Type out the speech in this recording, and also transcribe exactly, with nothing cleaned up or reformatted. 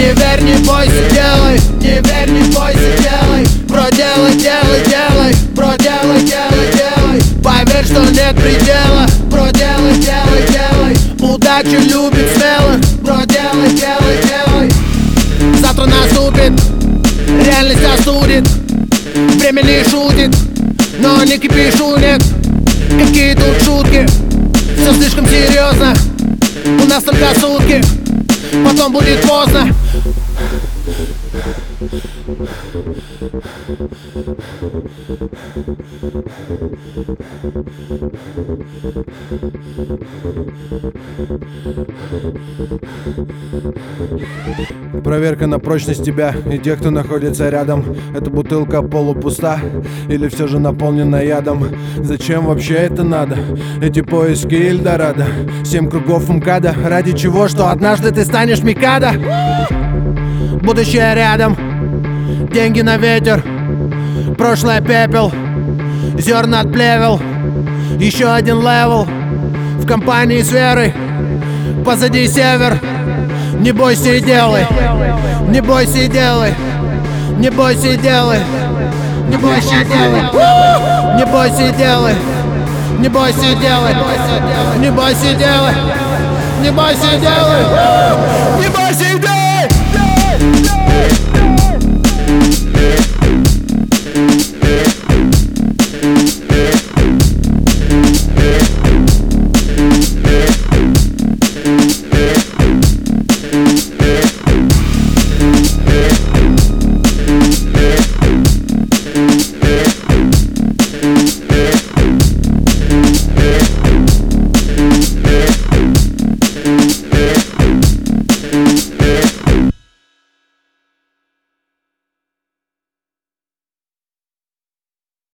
Не верь, не бойся, делай. Не верь, не бойся, делай. Проделай, делай, делай. Проделай, делай, делай. Поверь, что нет предела. Проделай, делай, делай. Удача любит смелых. Проделай, делай, делай. Завтра наступит, реальность остудит. Время не шутит, но не кипишу, нет. Какие тут шутки, все слишком серьезно. У нас только сутки, потом будет поздно. Проверка на прочность тебя и тех, кто находится рядом. Эта бутылка полупуста или все же наполнена ядом? Зачем вообще это надо? Эти поиски Эльдорадо, семь кругов МКАДа. Ради чего? Что однажды ты станешь Микадо? Будущее рядом, деньги на ветер, прошлое пепел, зерна от плевел. Еще один левел в компании с верой. Позади север. Не бойся и делай. Не бойся и делай. Не бойся и делай. Не бойся и делай. Не бойся и делай. Не бойся и делай. Не бойся и делай. Не бойся и делай. Не бойся и